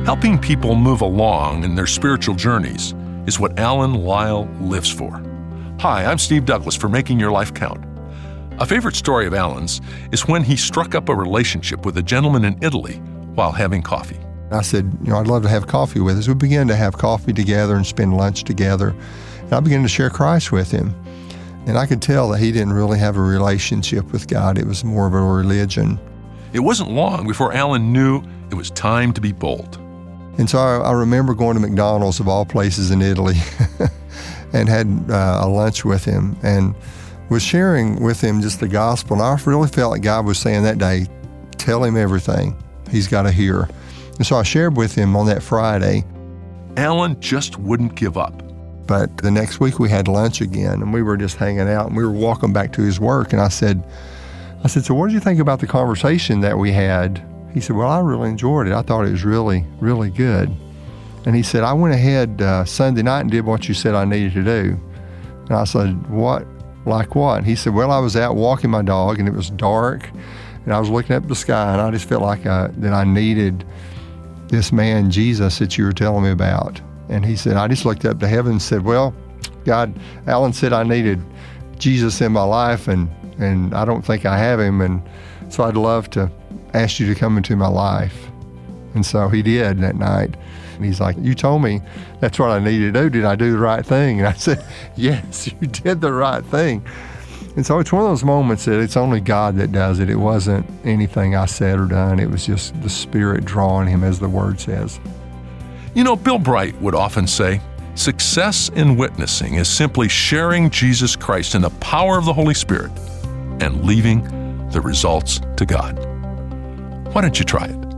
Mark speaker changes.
Speaker 1: Helping people move along in their spiritual journeys is what Alan Lyle lives for. Hi, I'm Steve Douglas for Making Your Life Count. A favorite story of Alan's is when he struck up a relationship with a gentleman in Italy while having coffee.
Speaker 2: I said, I'd love to have coffee with us. We began to have coffee together and spend lunch together. And I began to share Christ with him. And I could tell that he didn't really have a relationship with God. It was more of a religion.
Speaker 1: It wasn't long before Alan knew it was time to be bold.
Speaker 2: And so I remember going to McDonald's, of all places in Italy, and had a lunch with him and was sharing with him just the gospel. And I really felt like God was saying that day, tell him everything he's got to hear. And so I shared with him on that Friday.
Speaker 1: Alan just wouldn't give up.
Speaker 2: But the next week we had lunch again, and we were just hanging out, and we were walking back to his work. And I said, so what did you think about the conversation that we had? He said, well, I really enjoyed it. I thought it was really, really good. And he said, I went ahead Sunday night and did what you said I needed to do. And I said, what? Like what? And he said, well, I was out walking my dog, and it was dark, and I was looking up at the sky, and I just felt like that I needed this man, Jesus, that you were telling me about. And he said, I just looked up to heaven and said, well, God, Alan said I needed Jesus in my life, and I don't think I have him, and so I'd love to ask you to come into my life. And so he did that night. And he's like, you told me that's what I needed to do. Did I do the right thing? And I said, yes, you did the right thing. And so it's one of those moments that it's only God that does it. It wasn't anything I said or done. It was just the Spirit drawing him, as the Word says.
Speaker 1: You know, Bill Bright would often say, success in witnessing is simply sharing Jesus Christ in the power of the Holy Spirit and leaving the results to God. Why don't you try it?